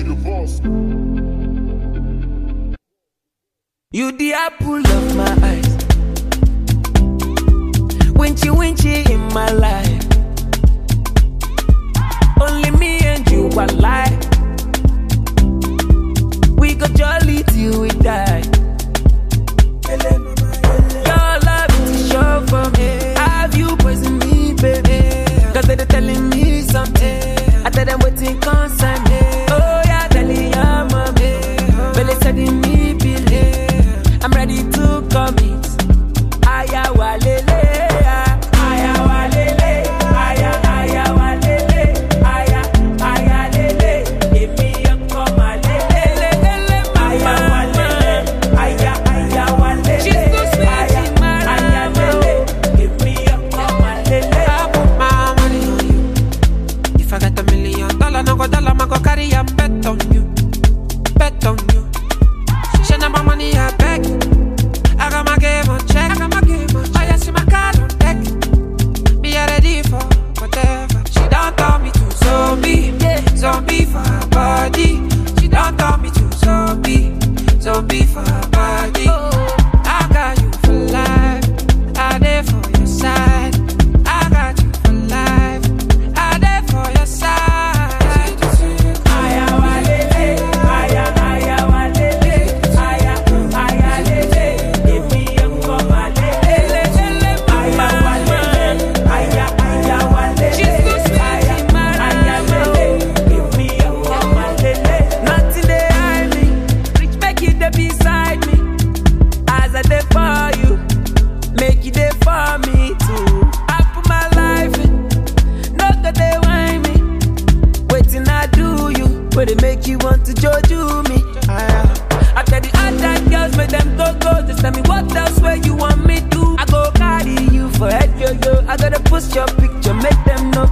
You the apple of my eyes. Winchy in my life. Only me and you are alive. We go jolly till we die. Your love is sure for me. Have you poison me, baby? Cause they're telling me something. I tell them waiting concern me. Oh yeah, telling your mommy. But they said in me believe. I'm ready to commit. Aya walele, aya walele, aya walele, aya lele. Give me a come lele, aya walele, aya walele. She's so sweet, aya lele. Give me a come lele. I put my money on you. If I got $1 million, no go dollar, I go carry a bet on you, bet on you. She number money I beg. I got my game on check. I just see my card on deck. Be ready for whatever. She don't tell me to zombie, zombie for her body. She don't tell me to zombie, zombie for her body. I got you for life. I there for your side. I got you for life. I there for your side. Aya walele, aya walele, aya lele. Give me a come lele, aya walele, aya walele. She's so sweet, aya lele. Give me a come lele. Nothing they hide me, rich make it there beside me. As I there for you, make it there for me too. I put my life in, no good they whine me. Waiting I do you, but they make you want to judge me. I tell the other girls, make them go. Just tell me what else where you want me to. I go carry you for head, yo. I gotta post your picture, make them know.